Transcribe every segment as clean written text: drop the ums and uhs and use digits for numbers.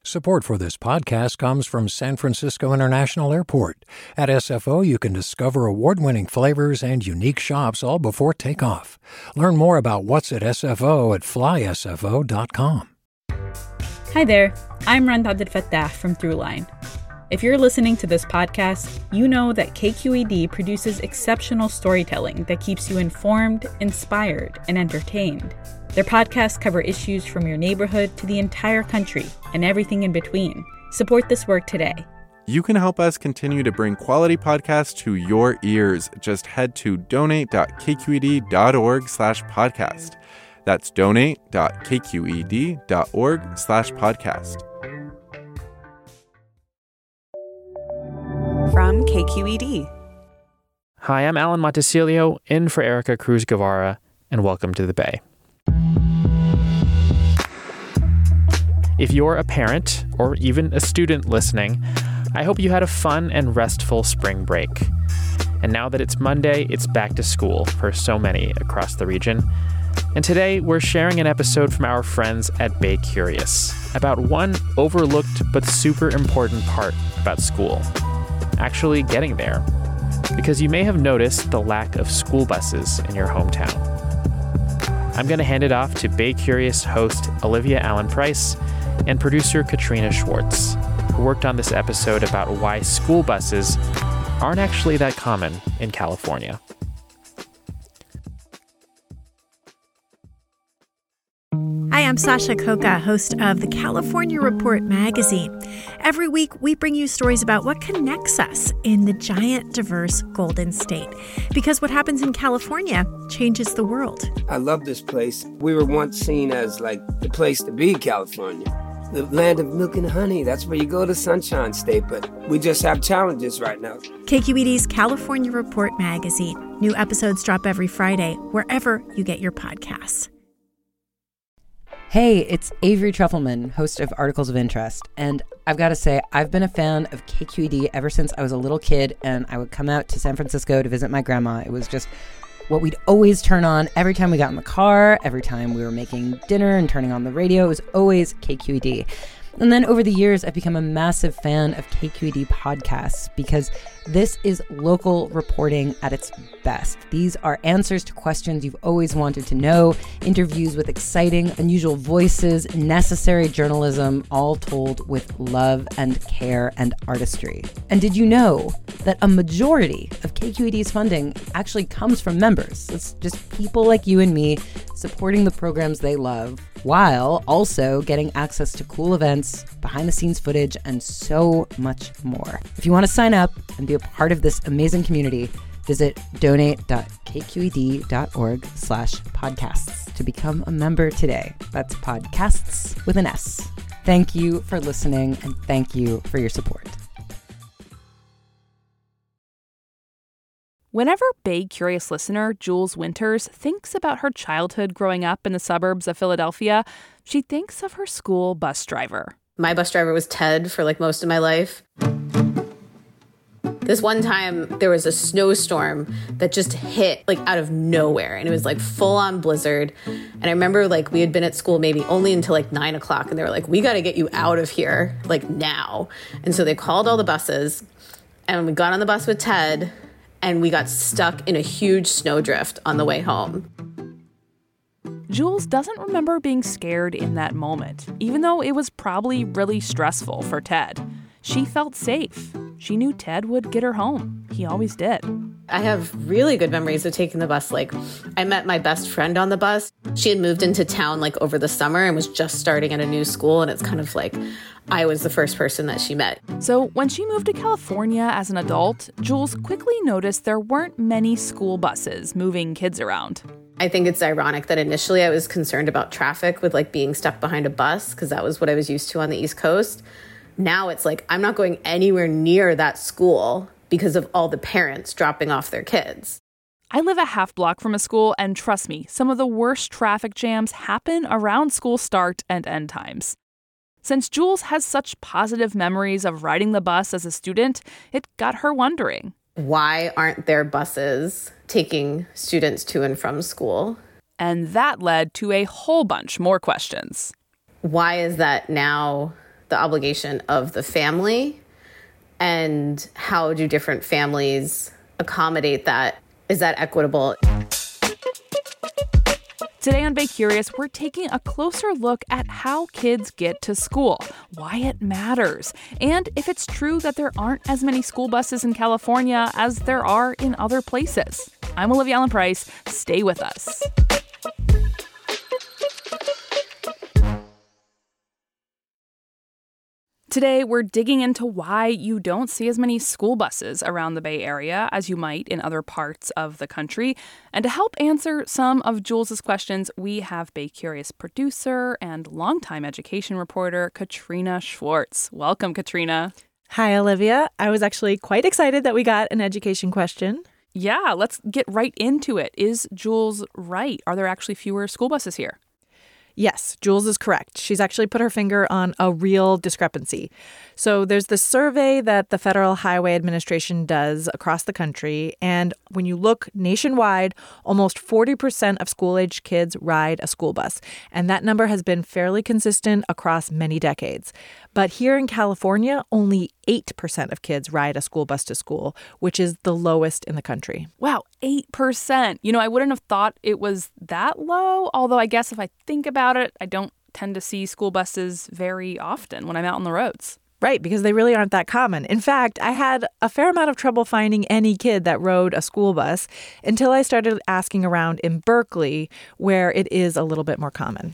Support for this podcast comes from San Francisco International Airport. At SFO, you can discover award-winning flavors and unique shops all before takeoff. Learn more about what's at SFO at flysfo.com. Hi there, I'm Rand Abdel Fattah from Throughline. If you're listening to this podcast, you know that KQED produces exceptional storytelling that keeps you informed, inspired, and entertained. Their podcasts cover issues from your neighborhood to the entire country and everything in between. Support this work today. You can help us continue to bring quality podcasts to your ears. Just head to donate.kqed.org/podcast. That's donate.kqed.org/podcast. From KQED. Hi, I'm Alan Montecillo, in for Erica Cruz Guevara, and welcome to The Bay. If you're a parent or even a student listening, I hope you had a fun and restful spring break. And now that it's Monday, it's back to school for so many across the region. And today, we're sharing an episode from our friends at Bay Curious about one overlooked but super important part about school: actually getting there. Because you may have noticed the lack of school buses in your hometown. I'm going to hand it off to Bay Curious host Olivia Allen Price and producer Katrina Schwartz, who worked on this episode about why school buses aren't actually that common in California. Hi, I'm Sasha Khokha, host of the California Report magazine. Every week, we bring you stories about what connects us in the giant, diverse Golden State. Because what happens in California changes the world. I love this place. We were once seen as like the place to be, California. The land of milk and honey. That's where you go to Sunshine State, but we just have challenges right now. KQED's California Report magazine. New episodes drop every Friday, wherever you get your podcasts. Hey, it's Avery Trufelman, host of Articles of Interest, and I've got to say, I've been a fan of KQED ever since I was a little kid, and I would come out to San Francisco to visit my grandma. It was just what we'd always turn on every time we got in the car, every time we were making dinner and turning on the radio. It was always KQED. And then over the years, I've become a massive fan of KQED podcasts because this is local reporting at its best. These are answers to questions you've always wanted to know, interviews with exciting, unusual voices, necessary journalism, all told with love and care and artistry. And did you know that a majority of KQED's funding actually comes from members? It's just people like you and me supporting the programs they love, while also getting access to cool events, behind-the-scenes footage, and so much more. If you want to sign up and be a part of this amazing community, visit donate.kqed.org/podcasts to become a member today. That's podcasts with an S. Thank you for listening, and thank you for your support. Whenever Bay Curious listener Jules Winters thinks about her childhood growing up in the suburbs of Philadelphia, she thinks of her school bus driver. My bus driver was Ted for most of my life. This one time, there was a snowstorm that just hit out of nowhere, and it was full on blizzard. And I remember we had been at school maybe only until 9 o'clock, and they were like, we got to get you out of here now. And so they called all the buses, and we got on the bus with Ted, and we got stuck in a huge snowdrift on the way home. Jules doesn't remember being scared in that moment, even though it was probably really stressful for Ted. She felt safe. She knew Ted would get her home. He always did. I have really good memories of taking the bus. I met my best friend on the bus. She had moved into town over the summer and was just starting at a new school. And it's kind of I was the first person that she met. So when she moved to California as an adult, Jules quickly noticed there weren't many school buses moving kids around. I think it's ironic that initially I was concerned about traffic with being stuck behind a bus, because that was what I was used to on the East Coast. Now it's I'm not going anywhere near that school because of all the parents dropping off their kids. I live a half block from a school, and trust me, some of the worst traffic jams happen around school start and end times. Since Jules has such positive memories of riding the bus as a student, it got her wondering. Why aren't there buses taking students to and from school? And that led to a whole bunch more questions. Why is that now the obligation of the family, and how do different families accommodate that? Is that equitable? Today on Bay Curious, we're taking a closer look at how kids get to school, why it matters, and if it's true that there aren't as many school buses in California as there are in other places. I'm Olivia Allen Price. Stay with us. Today, we're digging into why you don't see as many school buses around the Bay Area as you might in other parts of the country. And to help answer some of Jules's questions, we have Bay Curious producer and longtime education reporter Katrina Schwartz. Welcome, Katrina. Hi, Olivia. I was actually quite excited that we got an education question. Yeah, let's get right into it. Is Jules right? Are there actually fewer school buses here? Yes, Jules is correct. She's actually put her finger on a real discrepancy. So there's this survey that the Federal Highway Administration does across the country. And when you look nationwide, almost 40% of school-age kids ride a school bus. And that number has been fairly consistent across many decades. But here in California, only 8% of kids ride a school bus to school, which is the lowest in the country. Wow, 8%. You know, I wouldn't have thought it was that low, although I guess if I think about it, I don't tend to see school buses very often when I'm out on the roads. Right, because they really aren't that common. In fact, I had a fair amount of trouble finding any kid that rode a school bus until I started asking around in Berkeley, where it is a little bit more common.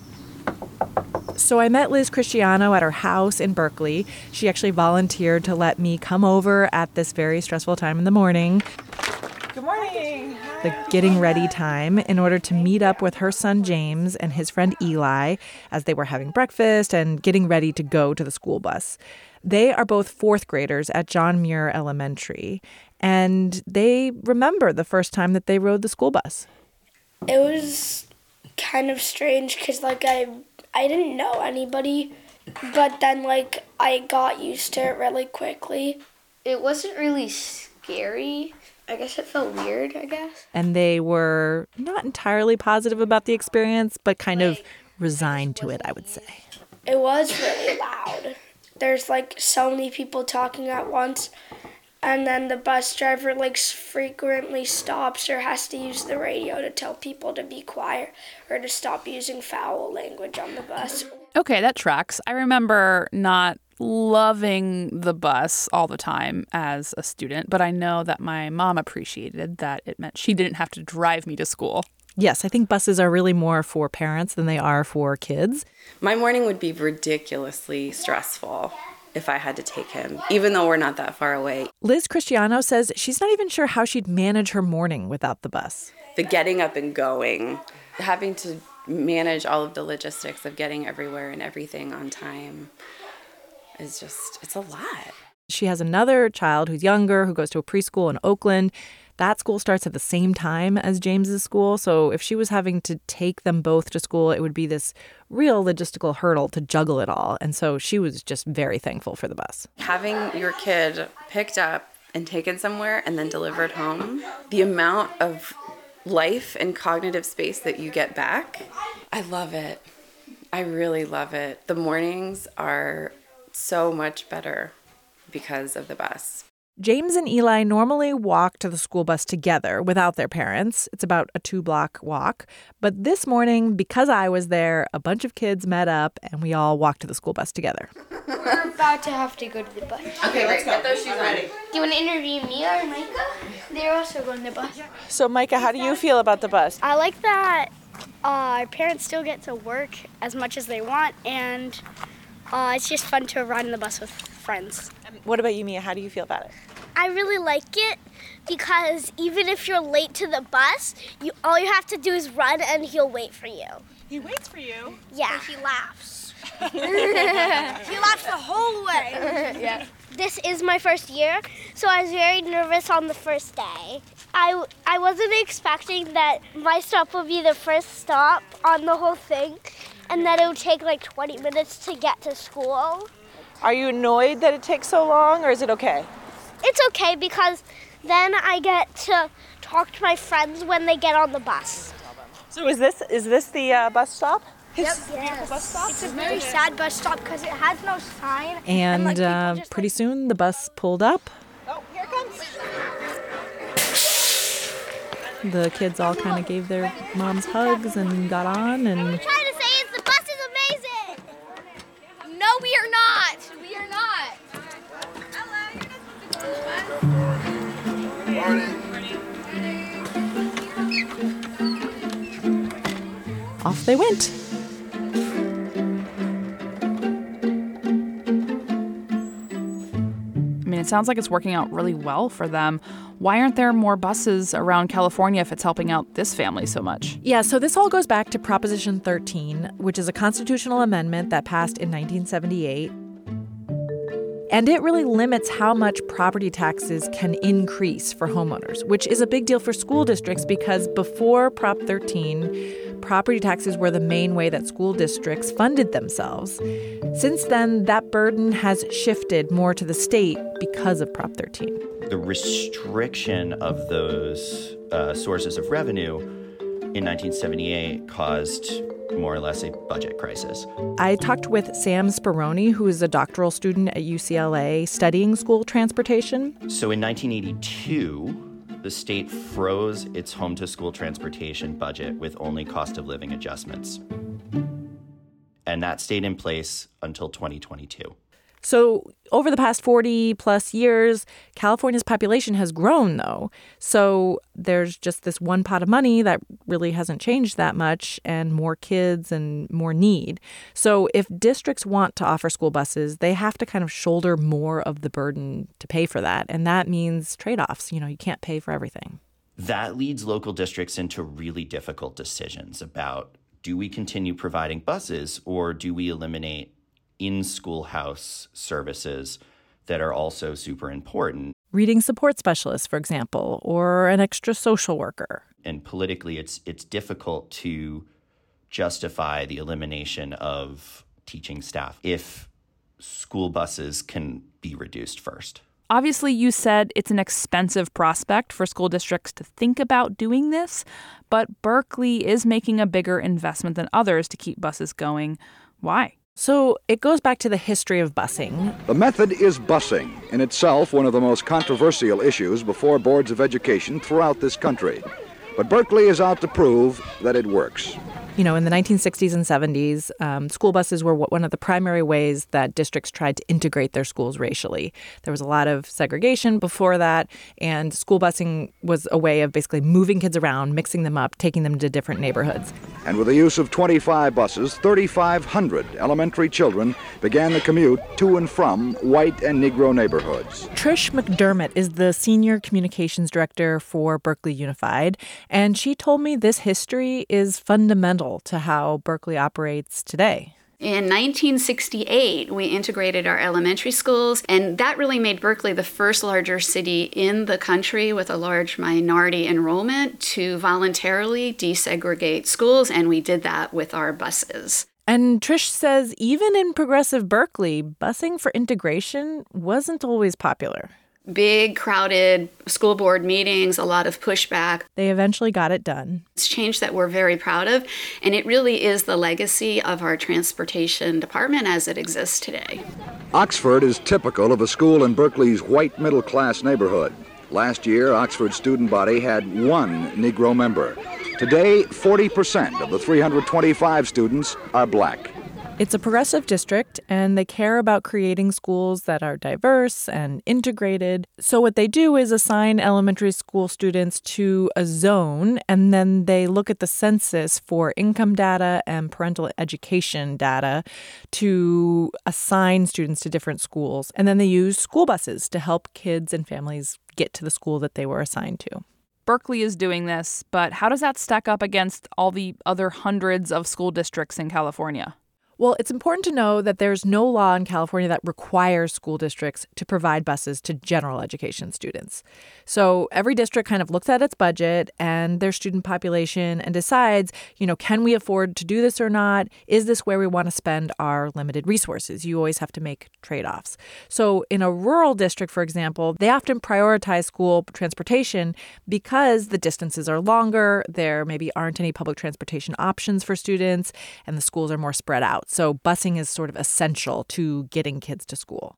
So I met Liz Cristiano at her house in Berkeley. She actually volunteered to let me come over at this very stressful time in the morning. Good morning. The getting ready time in order to meet up with her son James and his friend Eli as they were having breakfast and getting ready to go to the school bus. They are both fourth graders at John Muir Elementary, and they remember the first time that they rode the school bus. It was kind of strange because, I didn't know anybody, but then, I got used to it really quickly. It wasn't really scary. I guess it felt weird, And they were not entirely positive about the experience, but kind of resigned to it, I would say. It was really loud. There's, so many people talking at once, and then the bus driver, frequently stops or has to use the radio to tell people to be quiet or to stop using foul language on the bus. Okay, that tracks. I remember not loving the bus all the time as a student, but I know that my mom appreciated that it meant she didn't have to drive me to school. Yes, I think buses are really more for parents than they are for kids. My morning would be ridiculously stressful if I had to take him, even though we're not that far away. Liz Cristiano says she's not even sure how she'd manage her morning without the bus. The getting up and going, having to manage all of the logistics of getting everywhere and everything on time is just, it's a lot. She has another child who's younger, who goes to a preschool in Oakland. That school starts at the same time as James's school. So if she was having to take them both to school, it would be this real logistical hurdle to juggle it all. And so she was just very thankful for the bus. Having your kid picked up and taken somewhere and then delivered home, the amount of life and cognitive space that you get back, I love it. I really love it. The mornings are so much better because of the bus. James and Eli normally walk to the school bus together without their parents. It's about a 2-block walk. But this morning, because I was there, a bunch of kids met up and we all walked to the school bus together. We're about to have to go to the bus. Okay, let's get those shoes ready. Do you want to interview Mia or Micah? They're also going to the bus. So, Micah, how do you feel about the bus? I like that our parents still get to work as much as they want, and it's just fun to ride on the bus with friends. What about you, Mia? How do you feel about it? I really like it because even if you're late to the bus, all you have to do is run and he'll wait for you. He waits for you? Yeah. And he laughs. He laughs the whole way. Yeah. This is my first year, so I was very nervous on the first day. I wasn't expecting that my stop would be the first stop on the whole thing and that it would take 20 minutes to get to school. Are you annoyed that it takes so long, or is it okay? It's okay because then I get to talk to my friends when they get on the bus. So is this the bus stop? It's a beautiful bus stop. It's a very sad bus stop because it has no sign. And pretty soon the bus pulled up. Oh, here it comes. The kids all kind of gave their moms hugs and got on. And Trying to say is the bus is amazing. No, we are not. We are not. off they went. I mean, it sounds like it's working out really well for them. Why aren't there more buses around California if it's helping out this family so much? Yeah, so this all goes back to Proposition 13, which is a constitutional amendment that passed in 1978. And it really limits how much property taxes can increase for homeowners, which is a big deal for school districts because before Prop 13, property taxes were the main way that school districts funded themselves. Since then, that burden has shifted more to the state because of Prop 13. The restriction of those sources of revenue in 1978 caused more or less a budget crisis. I talked with Sam Speroni, who is a doctoral student at UCLA studying school transportation. So in 1982, the state froze its home-to-school transportation budget with only cost of living adjustments. And that stayed in place until 2022. So over the past 40 plus years, California's population has grown, though. So there's just this one pot of money that really hasn't changed that much, and more kids and more need. So if districts want to offer school buses, they have to kind of shoulder more of the burden to pay for that. And that means trade-offs. You know, you can't pay for everything. That leads local districts into really difficult decisions about, do we continue providing buses or do we eliminate in-schoolhouse services that are also super important? Reading support specialists, for example, or an extra social worker. And politically, it's difficult to justify the elimination of teaching staff if school buses can be reduced first. Obviously, you said it's an expensive prospect for school districts to think about doing this, but Berkeley is making a bigger investment than others to keep buses going. Why? So it goes back to the history of busing. The method is busing, in itself one of the most controversial issues before boards of education throughout this country. But Berkeley is out to prove that it works. You know, in the 1960s and 70s, school buses were one of the primary ways that districts tried to integrate their schools racially. There was a lot of segregation before that, and school busing was a way of basically moving kids around, mixing them up, taking them to different neighborhoods. And with the use of 25 buses, 3,500 elementary children began the commute to and from white and Negro neighborhoods. Trish McDermott is the senior communications director for Berkeley Unified, and she told me this history is fundamental to how Berkeley operates today. In 1968, we integrated our elementary schools, and that really made Berkeley the first larger city in the country with a large minority enrollment to voluntarily desegregate schools, and we did that with our buses. And Trish says even in progressive Berkeley, busing for integration wasn't always popular. Big, crowded school board meetings, a lot of pushback. They eventually got it done. It's change that we're very proud of, and it really is the legacy of our transportation department as it exists today. Oxford is typical of a school in Berkeley's white middle-class neighborhood. Last year, Oxford's student body had one Negro member. Today, 40% of the 325 students are black. It's a progressive district, and they care about creating schools that are diverse and integrated. So what they do is assign elementary school students to a zone, and then they look at the census for income data and parental education data to assign students to different schools. And then they use school buses to help kids and families get to the school that they were assigned to. Berkeley is doing this, but how does that stack up against all the other hundreds of school districts in California? Well, it's important to know that there's no law in California that requires school districts to provide buses to general education students. So every district kind of looks at its budget and their student population and decides, can we afford to do this or not? Is this where we want to spend our limited resources? You always have to make trade-offs. So in a rural district, for example, they often prioritize school transportation because the distances are longer, there maybe aren't any public transportation options for students, and the schools are more spread out. So busing is sort of essential to getting kids to school.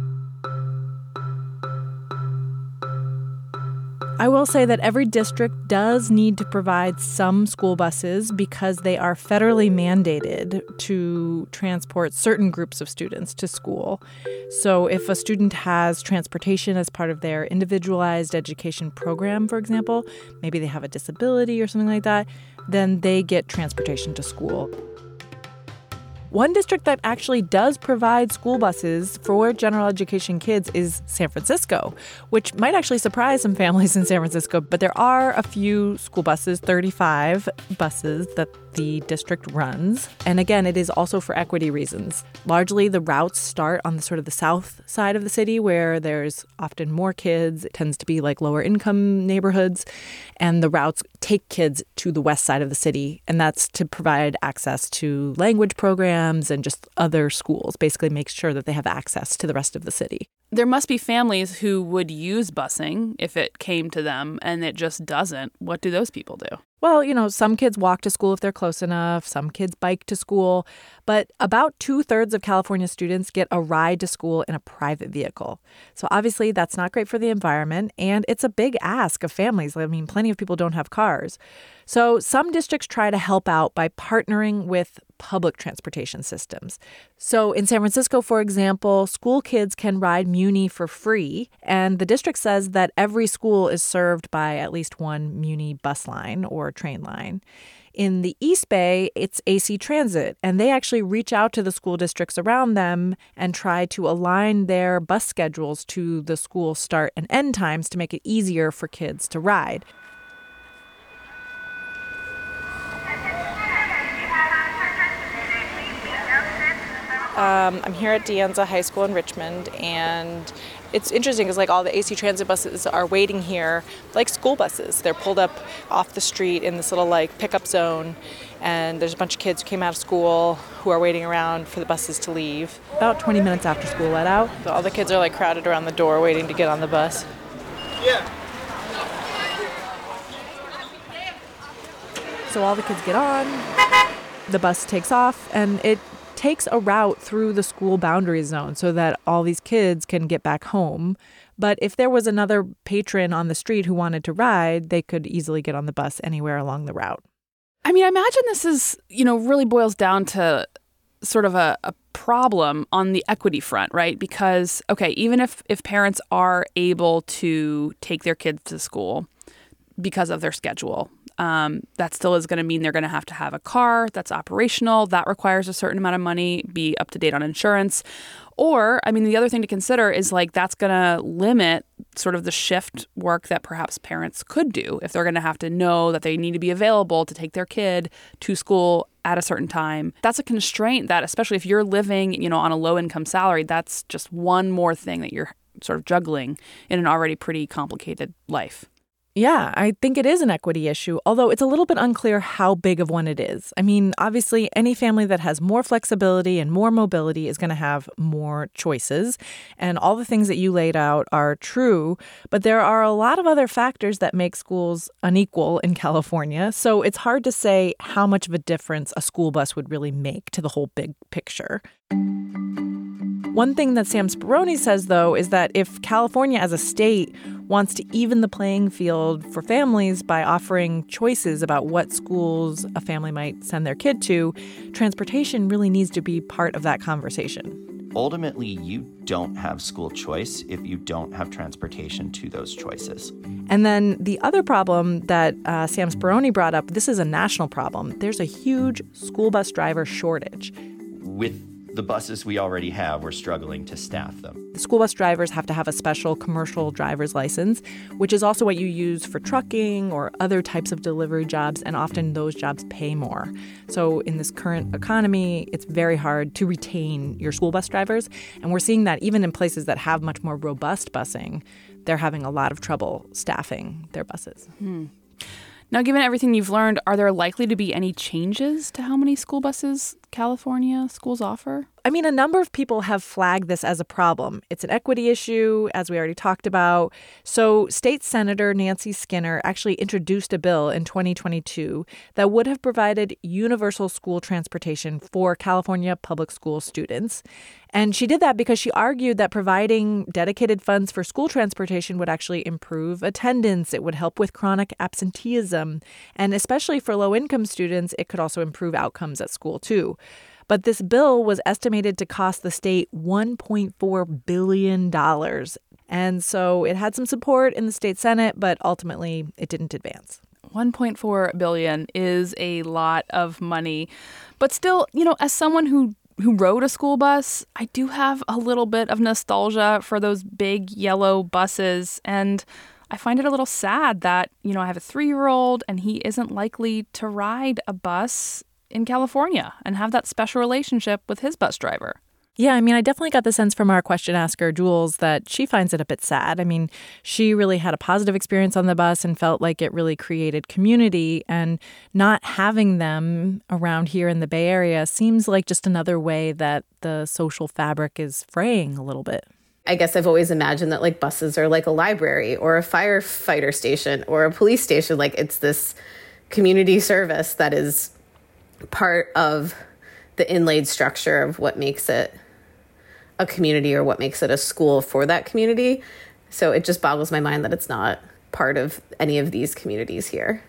I will say that every district does need to provide some school buses because they are federally mandated to transport certain groups of students to school. So if a student has transportation as part of their individualized education program, for example, maybe they have a disability or something like that, then they get transportation to school. One district that actually does provide school buses for general education kids is San Francisco, which might actually surprise some families in San Francisco. But there are a few school buses, 35 buses that the district runs. And again, it is also for equity reasons. Largely, the routes start on the sort of the south side of the city where there's often more kids. It tends to be like lower income neighborhoods. And the routes take kids to the west side of the city. And that's to provide access to language programs and just other schools, basically make sure that they have access to the rest of the city. There must be families who would use busing if it came to them and it just doesn't. What do those people do? Well, some kids walk to school if they're close enough. Some kids bike to school. But about 2/3 of California students get a ride to school in a private vehicle. So obviously that's not great for the environment. And it's a big ask of families. I mean, plenty of people don't have cars. So some districts try to help out by partnering with public transportation systems. So in San Francisco, for example, school kids can ride Muni for free. And the district says that every school is served by at least one Muni bus line or train line. In the East Bay, it's AC Transit, and they actually reach out to the school districts around them and try to align their bus schedules to the school start and end times to make it easier for kids to ride. I'm here at De Anza High School in Richmond, and it's interesting because all the AC Transit buses are waiting here like school buses. They're pulled up off the street in this little pickup zone, and there's a bunch of kids who came out of school who are waiting around for the buses to leave. About 20 minutes after school let out, so all the kids are crowded around the door waiting to get on the bus. Yeah. So all the kids get on, the bus takes off, and it takes a route through the school boundary zone so that all these kids can get back home. But if there was another patron on the street who wanted to ride, they could easily get on the bus anywhere along the route. I mean, I imagine this is, really boils down to sort of a problem on the equity front, right? Because, okay, even if parents are able to take their kids to school because of their schedule, that still is going to mean they're going to have a car that's operational. That requires a certain amount of money, be up to date on insurance. Or, the other thing to consider is that's going to limit sort of the shift work that perhaps parents could do if they're going to have to know that they need to be available to take their kid to school at a certain time. That's a constraint that, especially if you're living, on a low income salary, that's just one more thing that you're sort of juggling in an already pretty complicated life. Yeah, I think it is an equity issue, although it's a little bit unclear how big of one it is. Obviously, any family that has more flexibility and more mobility is going to have more choices. And all the things that you laid out are true. But there are a lot of other factors that make schools unequal in California. So it's hard to say how much of a difference a school bus would really make to the whole big picture. One thing that Sam Speroni says, though, is that if California as a state wants to even the playing field for families by offering choices about what schools a family might send their kid to, transportation really needs to be part of that conversation. Ultimately, you don't have school choice if you don't have transportation to those choices. And then the other problem that Sam Speroni brought up, this is a national problem. There's a huge school bus driver shortage. With the buses we already have, we're struggling to staff them. The school bus drivers have to have a special commercial driver's license, which is also what you use for trucking or other types of delivery jobs, and often those jobs pay more. So in this current economy, it's very hard to retain your school bus drivers, and we're seeing that even in places that have much more robust busing, they're having a lot of trouble staffing their buses. Now, given everything you've learned, are there likely to be any changes to how many school buses California schools offer? I mean, a number of people have flagged this as a problem. It's an equity issue, as we already talked about. So State Senator Nancy Skinner actually introduced a bill in 2022 that would have provided universal school transportation for California public school students. And she did that because she argued that providing dedicated funds for school transportation would actually improve attendance. It would help with chronic absenteeism. And especially for low-income students, it could also improve outcomes at school, too. But this bill was estimated to cost the state $1.4 billion. And so it had some support in the state Senate, but ultimately it didn't advance. $1.4 billion is a lot of money. But still, as someone who rode a school bus, I do have a little bit of nostalgia for those big yellow buses. And I find it a little sad that, I have a 3-year-old and he isn't likely to ride a bus in California and have that special relationship with his bus driver. Yeah, I definitely got the sense from our question asker, Jules, that she finds it a bit sad. She really had a positive experience on the bus and felt like it really created community. And not having them around here in the Bay Area seems like just another way that the social fabric is fraying a little bit. I guess I've always imagined that buses are like a library or a firefighter station or a police station. It's this community service that is part of the inlaid structure of what makes it a community or what makes it a school for that community. So it just boggles my mind that it's not part of any of these communities here.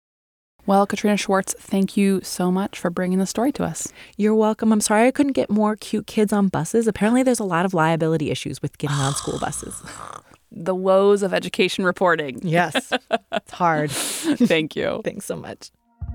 Well, Katrina Schwartz, thank you so much for bringing the story to us. You're welcome. I'm sorry I couldn't get more cute kids on buses. Apparently there's a lot of liability issues with getting on school buses. The woes of education reporting. Yes, it's hard. Thank you. Thanks so much.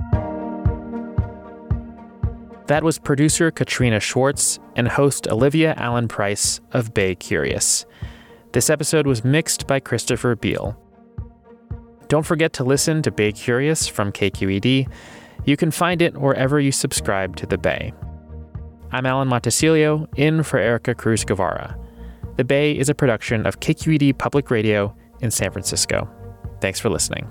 That was producer Katrina Schwartz and host Olivia Allen Price of Bay Curious. This episode was mixed by Christopher Beal. Don't forget to listen to Bay Curious from KQED. You can find it wherever you subscribe to The Bay. I'm Alan Montecillo, in for Erica Cruz Guevara. The Bay is a production of KQED Public Radio in San Francisco. Thanks for listening.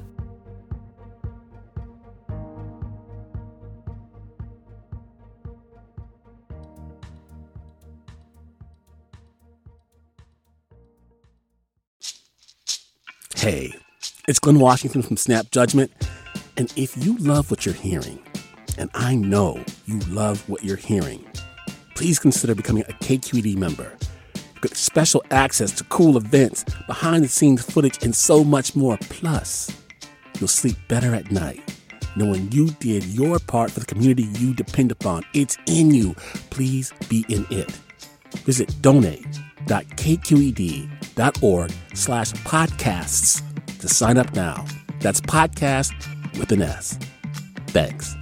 Hey, it's Glenn Washington from Snap Judgment. And if you love what you're hearing, and I know you love what you're hearing, please consider becoming a KQED member. You get special access to cool events, behind-the-scenes footage, and so much more. Plus, you'll sleep better at night knowing you did your part for the community you depend upon. It's in you. Please be in it. Visit donate.kqed.org/podcasts to sign up now. That's podcast with an S. Thanks.